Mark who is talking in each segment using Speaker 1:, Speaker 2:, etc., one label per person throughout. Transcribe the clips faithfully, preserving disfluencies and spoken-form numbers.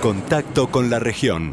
Speaker 1: contacto con la región.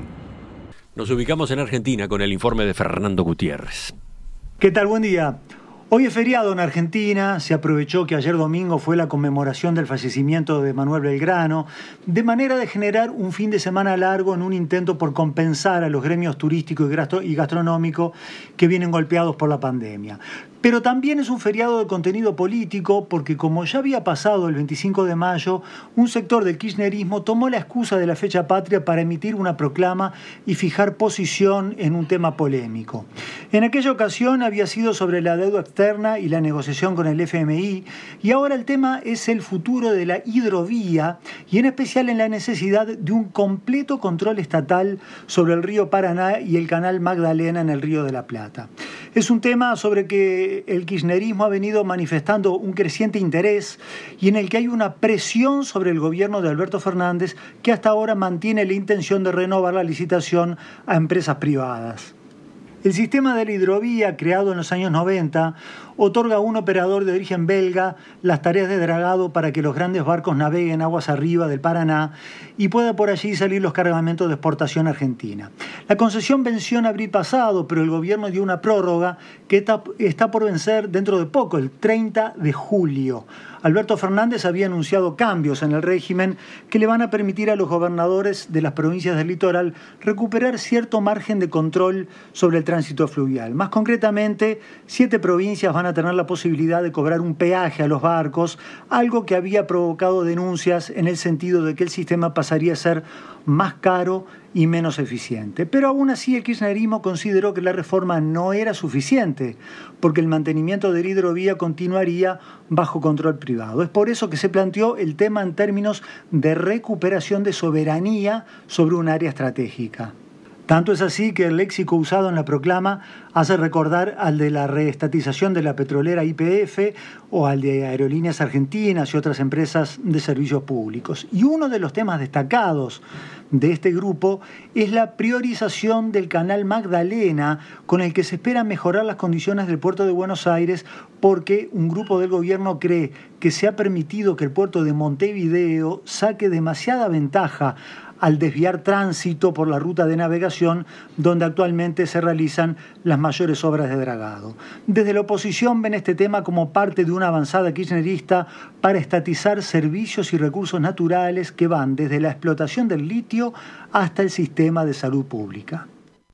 Speaker 2: Nos ubicamos en Argentina con el informe de Fernando Gutiérrez.
Speaker 3: ¿Qué tal? Buen día. Hoy es feriado en Argentina, se aprovechó que ayer domingo fue la conmemoración del fallecimiento de Manuel Belgrano, de manera de generar un fin de semana largo en un intento por compensar a los gremios turísticos y gastronómicos que vienen golpeados por la pandemia. Pero también es un feriado de contenido político porque, como ya había pasado el veinticinco de mayo, un sector del kirchnerismo tomó la excusa de la fecha patria para emitir una proclama y fijar posición en un tema polémico. En aquella ocasión había sido sobre la deuda externa y la negociación con el F M I, y ahora el tema es el futuro de la hidrovía y en especial en la necesidad de un completo control estatal sobre el río Paraná y el canal Magdalena en el Río de la Plata. Es un tema sobre que el kirchnerismo ha venido manifestando un creciente interés y en el que hay una presión sobre el gobierno de Alberto Fernández, que hasta ahora mantiene la intención de renovar la licitación a empresas privadas. El sistema de la hidrovía, creado en los años noventa, otorga a un operador de origen belga las tareas de dragado para que los grandes barcos naveguen aguas arriba del Paraná y pueda por allí salir los cargamentos de exportación argentina. La concesión venció en abril pasado, pero el gobierno dio una prórroga que está, está por vencer dentro de poco, el treinta de julio. Alberto Fernández había anunciado cambios en el régimen que le van a permitir a los gobernadores de las provincias del litoral recuperar cierto margen de control sobre el tránsito fluvial. Más concretamente, siete provincias van a tener la posibilidad de cobrar un peaje a los barcos, algo que había provocado denuncias en el sentido de que el sistema pasaría a ser más caro y menos eficiente. Pero aún así el kirchnerismo consideró que la reforma no era suficiente, porque el mantenimiento de la hidrovía continuaría bajo control privado. Es por eso que se planteó el tema en términos de recuperación de soberanía sobre un área estratégica. Tanto es así que el léxico usado en la proclama hace recordar al de la reestatización de la petrolera Y P F o al de Aerolíneas Argentinas y otras empresas de servicios públicos. Y uno de los temas destacados de este grupo es la priorización del canal Magdalena, con el que se espera mejorar las condiciones del puerto de Buenos Aires, porque un grupo del gobierno cree que se ha permitido que el puerto de Montevideo saque demasiada ventaja al desviar tránsito por la ruta de navegación donde actualmente se realizan las mayores obras de dragado. Desde la oposición ven este tema como parte de una avanzada kirchnerista para estatizar servicios y recursos naturales que van desde la explotación del litio hasta el sistema de salud pública.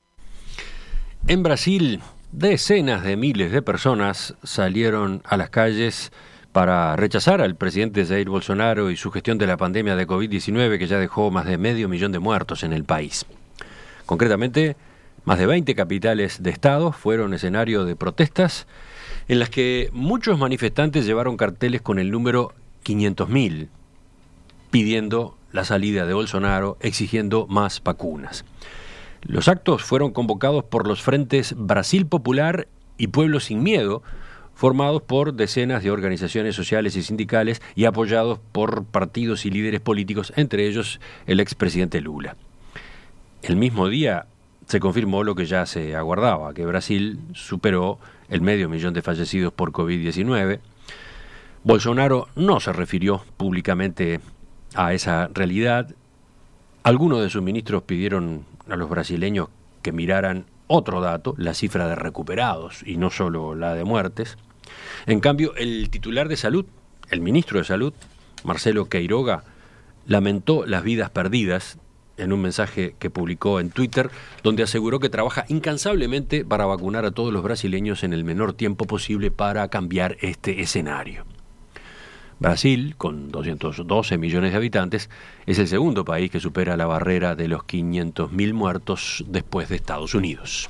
Speaker 2: En Brasil, decenas de miles de personas salieron a las calles para rechazar al presidente Jair Bolsonaro y su gestión de la pandemia de covid diecinueve, que ya dejó más de medio millón de muertos en el país. Concretamente, más de veinte capitales de estado fueron escenario de protestas en las que muchos manifestantes llevaron carteles con el número quinientos mil, pidiendo la salida de Bolsonaro, exigiendo más vacunas. Los actos fueron convocados por los frentes Brasil Popular y Pueblo Sin Miedo, formados por decenas de organizaciones sociales y sindicales y apoyados por partidos y líderes políticos, entre ellos el expresidente Lula. El mismo día se confirmó lo que ya se aguardaba, que Brasil superó el medio millón de fallecidos por covid diecinueve. Bolsonaro no se refirió públicamente a esa realidad. Algunos de sus ministros pidieron a los brasileños que miraran otro dato, la cifra de recuperados y no solo la de muertes. En cambio, el titular de salud, el ministro de salud, Marcelo Queiroga, lamentó las vidas perdidas en un mensaje que publicó en Twitter, donde aseguró que trabaja incansablemente para vacunar a todos los brasileños en el menor tiempo posible para cambiar este escenario. Brasil, con doscientos doce millones de habitantes, es el segundo país que supera la barrera de los quinientos mil muertos después de Estados Unidos.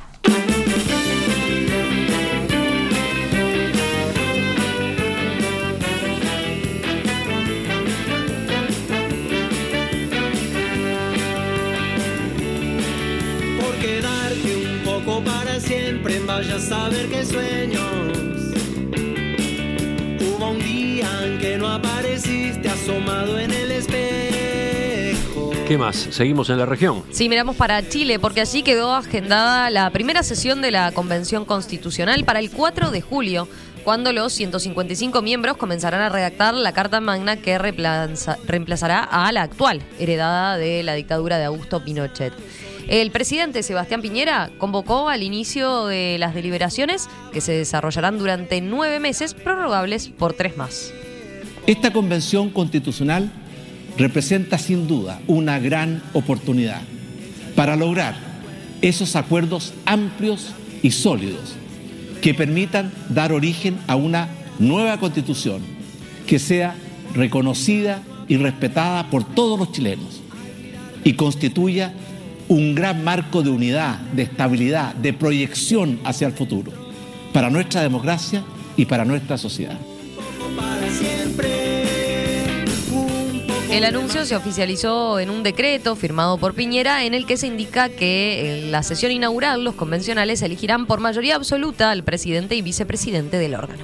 Speaker 4: Por quedarte un poco para siempre, vaya a saber qué sueños. Hubo un día en que no apareciste asomado en el espejo.
Speaker 2: ¿Qué más? ¿Seguimos en la región?
Speaker 5: Sí, miramos para Chile, porque allí quedó agendada la primera sesión de la Convención Constitucional para el cuatro de julio, cuando los ciento cincuenta y cinco miembros comenzarán a redactar la Carta Magna que reemplaza, reemplazará a la actual, heredada de la dictadura de Augusto Pinochet. El presidente Sebastián Piñera convocó al inicio de las deliberaciones que se desarrollarán durante nueve meses, prorrogables por tres más.
Speaker 6: Esta convención constitucional representa sin duda una gran oportunidad para lograr esos acuerdos amplios y sólidos que permitan dar origen a una nueva constitución que sea reconocida y respetada por todos los chilenos y constituya un gran marco de unidad, de estabilidad, de proyección hacia el futuro para nuestra democracia y para nuestra sociedad.
Speaker 5: El anuncio se oficializó en un decreto firmado por Piñera en el que se indica que en la sesión inaugural los convencionales elegirán por mayoría absoluta al presidente y vicepresidente del órgano.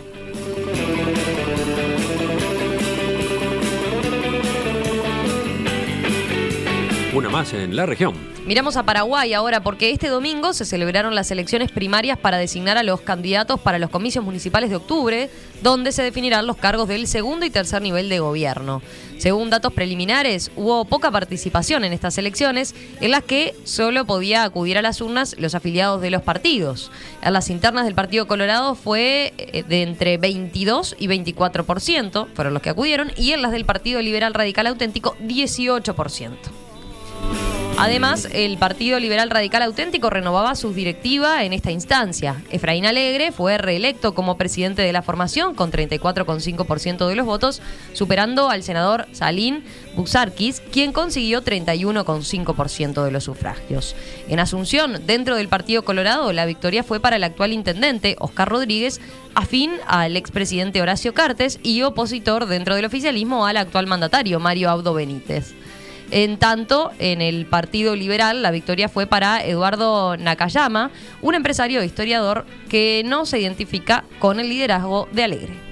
Speaker 2: Una más en la región.
Speaker 5: Miramos a Paraguay ahora porque este domingo se celebraron las elecciones primarias para designar a los candidatos para los comicios municipales de octubre, donde se definirán los cargos del segundo y tercer nivel de gobierno. Según datos preliminares, hubo poca participación en estas elecciones, en las que solo podía acudir a las urnas los afiliados de los partidos. En las internas del Partido Colorado fue de entre veintidós y veinticuatro por ciento, fueron los que acudieron, y en las del Partido Liberal Radical Auténtico, dieciocho por ciento. Además, el Partido Liberal Radical Auténtico renovaba su directiva en esta instancia. Efraín Alegre fue reelecto como presidente de la formación con treinta y cuatro coma cinco por ciento de los votos, superando al senador Salín Busarquis, quien consiguió treinta y uno coma cinco por ciento de los sufragios. En Asunción, dentro del Partido Colorado, la victoria fue para el actual intendente, Oscar Rodríguez, afín al expresidente Horacio Cartes y opositor dentro del oficialismo al actual mandatario, Mario Abdo Benítez. En tanto, en el Partido Liberal, la victoria fue para Eduardo Nakayama, un empresario e historiador que no se identifica con el liderazgo de Alegre.